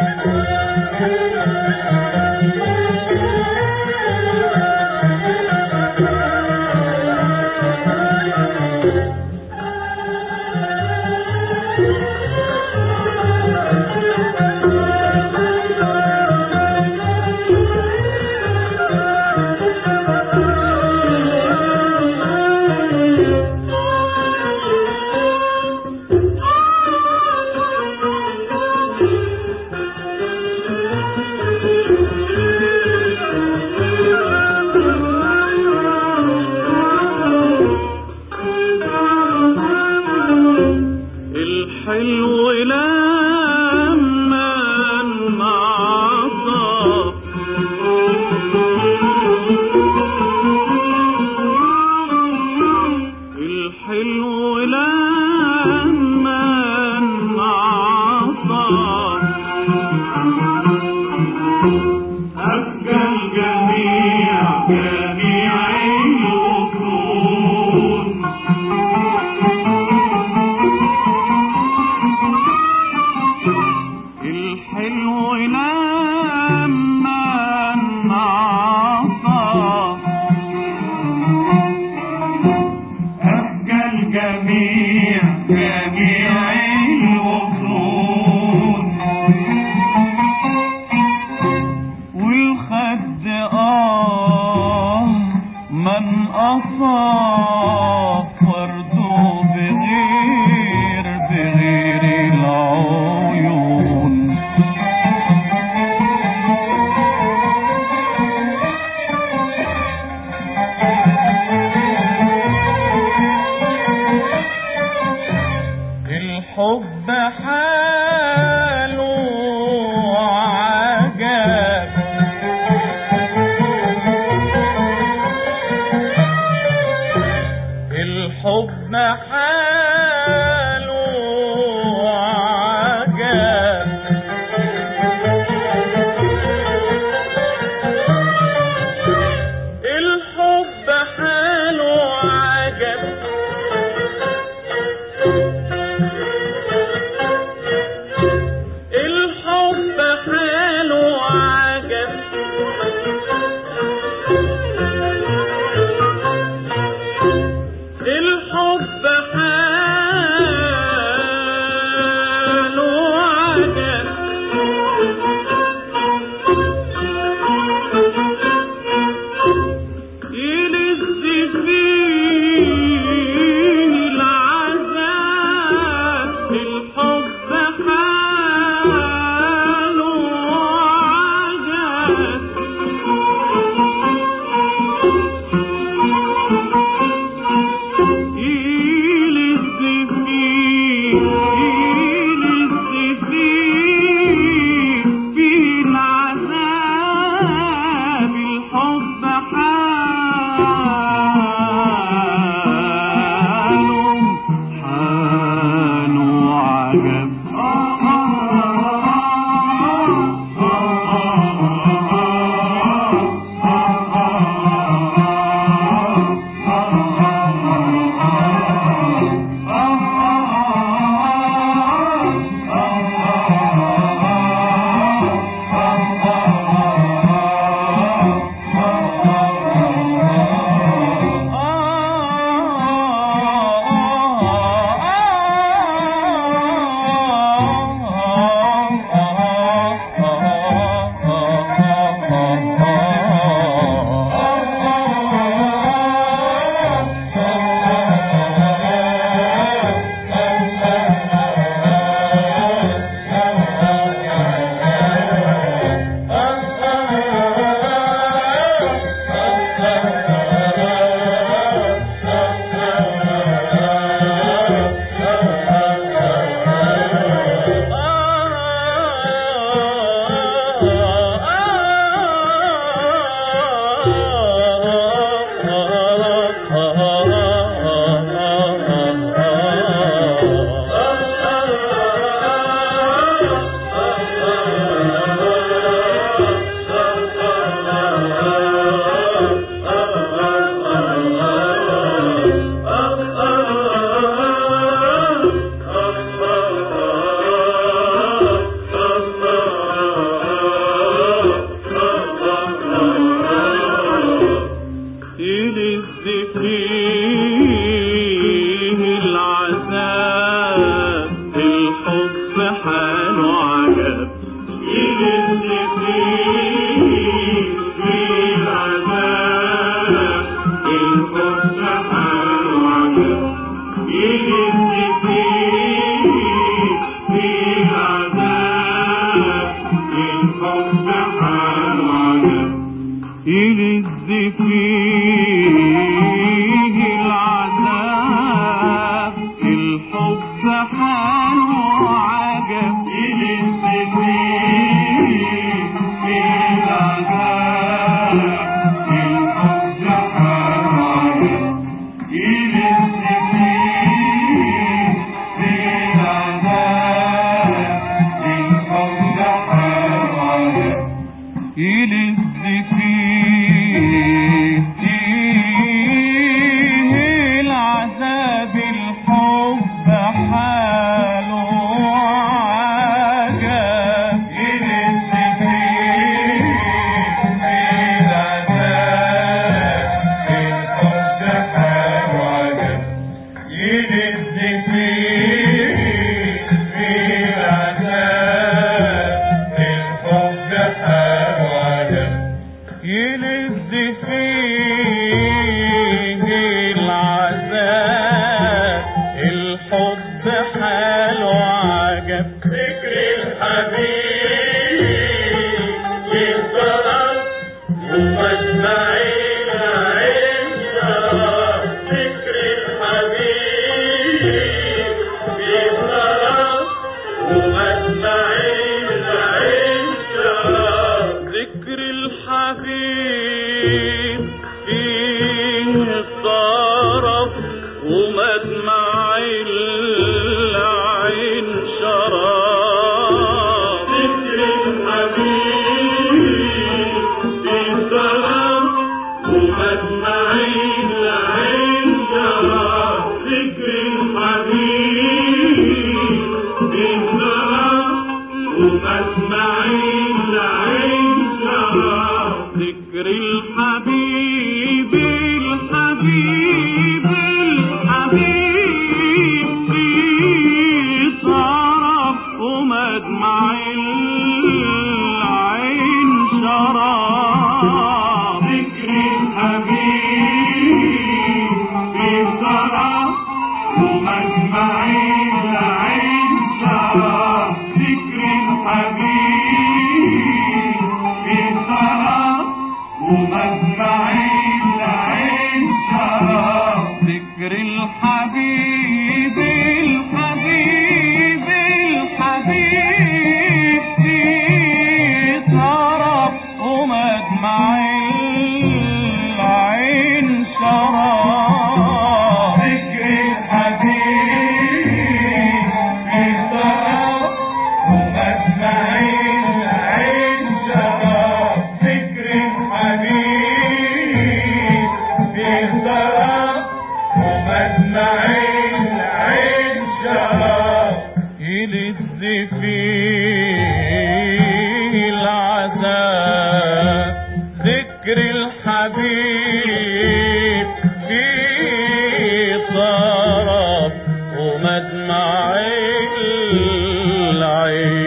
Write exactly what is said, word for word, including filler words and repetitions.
بغير بغير العيون الحب حال عجب يلذ فيه العذاب الحب حال عجب يلذ فيه العذاب الحب حال عجب يلذ فيه العذاب الحب حال عجب يلذ فيه العذاب الحب حاله عجب يلذ فيه العذاب الحب حاله عجب يلذ فيه العذاب الحب حاله عجب يلذ فيه العذاب الحب حاله عجب ذكر الحبيب ينطلق ومسمع العين شراب ذكر الحبيب ينطلق ومسمع العين شراب ذكر الحبيب فيه الطرف ومدمع العين شراب ذكر الحبيب فيه الطرف ومدمع العين شراب ذكر الحبيب فيه الطرف ومدمع العين شراب ذكر الحبيب الحبيب الحبيب في طرف ومدمع العين شراب ذكر الحبيب في طرف ومدمع العين شراب ذكر الحبيب في طرف ومدمع العين شراب ذكر الحبيب الحبيب الحبيب في طرف ومدمع العين شراب ذكر الحبيب في طرف ومدمع العين شراب ذكر الحبيب في طرف ومدمع العين شراب يلذ فيه العذاب ذكر الحبيب في طرف ومدمع العين